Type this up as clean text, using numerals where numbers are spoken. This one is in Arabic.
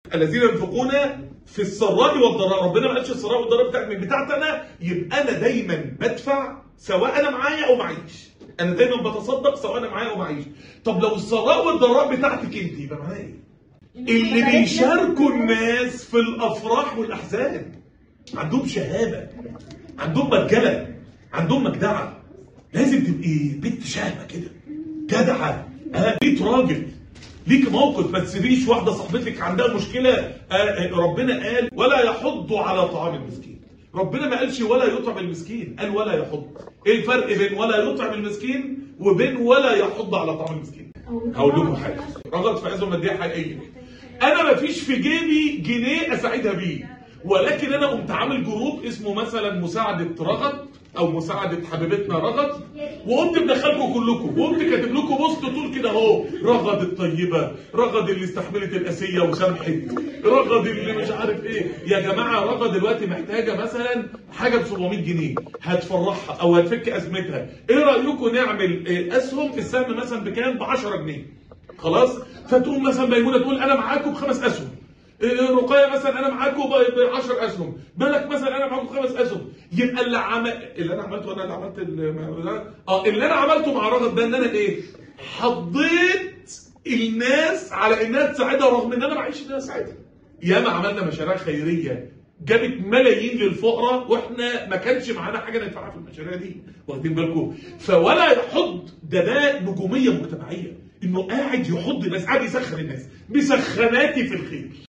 الذين ينفقون في السراء والضراء. ربنا ما قالش السراء والضراء بتاعتي انا، يبقى انا دايما بدفع سواء انا معايا او معيش. انا دايما بتصدق سواء انا معايا او معيش. طب لو السراء والضراء بتاعتك انت، يبقى معناها ايه؟ اللي بيشاركوا الناس في الافراح والاحزان عندهم شهامه، عندهم مرجله، عندهم مجدعه. لازم تبقي بنت شهمه كده، جدعه، بيت راجل، ليك موقف. ما تسيبيش واحده صاحبتك عندها مشكله. ربنا قال ولا يحض على طعام المسكين. ربنا ما قالش ولا يطعم المسكين، قال ولا يحض. ايه الفرق بين ولا يطعم المسكين وبين ولا يحض على طعام المسكين؟ هقول لكم حاجه. رغد في ازمه ماديه حقيقيه. انا ما فيش في جيبي جنيه اساعدها بيه، ولكن انا قمت عامل جروب اسمه مثلا مساعده رغد او مساعده حبيبتنا رغد، وقمت مدخلكم كلكم، وقمت كاتب لكم بوست طول كده اهو: رغد الطيبه، رغد اللي استحملت الاسيه وسامحت، رغد اللي مش عارف ايه. يا جماعه رغد دلوقتي محتاجه مثلا حاجه ب 700 جنيه هتفرحها او هتفك ازمتها. ايه رايكم نعمل اسهم؟ السهم مثلا بكام؟ ب 10 جنيه. خلاص؟ فتقوم مثلا ميمونه تقول انا معاكم ب5 اسهم. رقيه مثلا انا معاكم ب10 اسهم، ملك مثلا انا معاكم ب5 اسهم. يبقى اللي انا عملته، انا اللي عملت اللي انا عملته مع رغد ده ان انا ايه؟ حضيت الناس على انها تساعدها رغم ان انا معيش انها تساعدها. ياما عملنا مشاريع خيريه جابت ملايين للفقراء واحنا ما كانش معانا حاجه ندفعها في المشاريع دي، واخدين بالكم؟ فولا يحض ده نجوميه مجتمعيه، انه قاعد يحض الناس، قاعد يسخن الناس بسخاناتي في الخير.